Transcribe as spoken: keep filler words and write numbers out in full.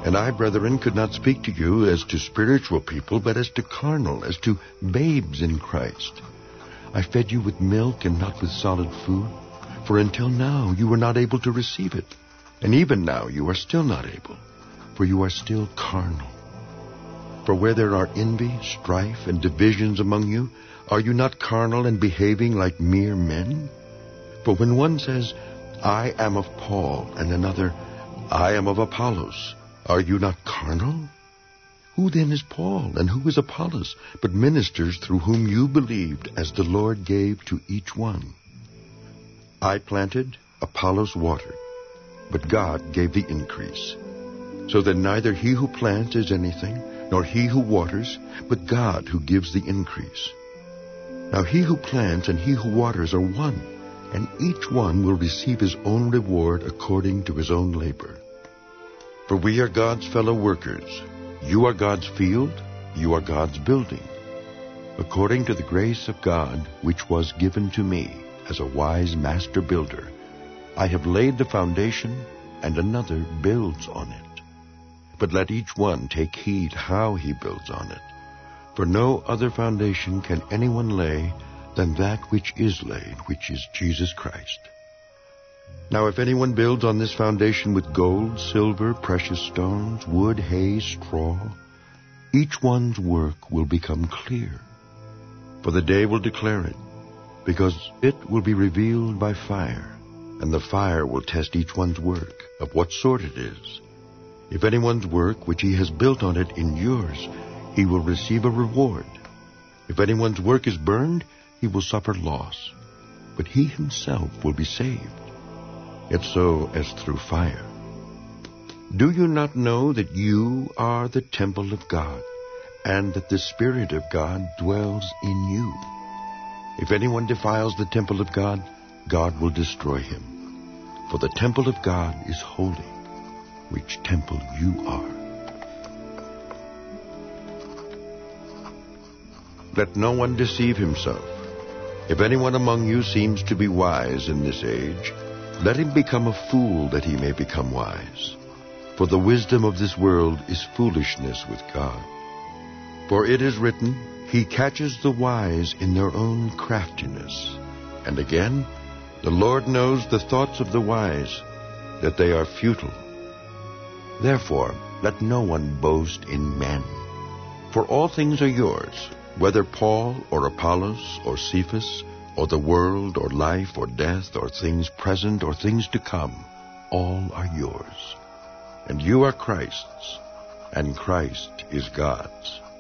And I, brethren, could not speak to you as to spiritual people, but as to carnal, as to babes in Christ. I fed you with milk and not with solid food, for until now you were not able to receive it. And even now you are still not able, for you are still carnal. For where there are envy, strife, and divisions among you, are you not carnal and behaving like mere men? For when one says, I am of Paul, and another, I am of Apollos, are you not carnal? Who then is Paul, and who is Apollos, but ministers through whom you believed, as the Lord gave to each one? I planted, Apollos watered, but God gave the increase. So that neither he who plants is anything, nor he who waters, but God who gives the increase. Now he who plants and he who waters are one, and each one will receive his own reward according to his own labor. For we are God's fellow workers. You are God's field, you are God's building. According to the grace of God which was given to me as a wise master builder, I have laid the foundation, and another builds on it. But let each one take heed how he builds on it. For no other foundation can anyone lay than that which is laid, which is Jesus Christ. Now if anyone builds on this foundation with gold, silver, precious stones, wood, hay, straw, each one's work will become clear. For the day will declare it, because it will be revealed by fire, and the fire will test each one's work, of what sort it is. If anyone's work which he has built on it endures, he will receive a reward. If anyone's work is burned, he will suffer loss, but he himself will be saved, yet so as through fire. Do you not know that you are the temple of God, and that the Spirit of God dwells in you? If anyone defiles the temple of God, God will destroy him. For the temple of God is holy, which temple you are. Let no one deceive himself. If anyone among you seems to be wise in this age, let him become a fool that he may become wise. For the wisdom of this world is foolishness with God. For it is written, He catches the wise in their own craftiness. And again, the Lord knows the thoughts of the wise, that they are futile. Therefore, let no one boast in men. For all things are yours, whether Paul or Apollos or Cephas, or the world or life or death or things present or things to come, all are yours. And you are Christ's, and Christ is God's.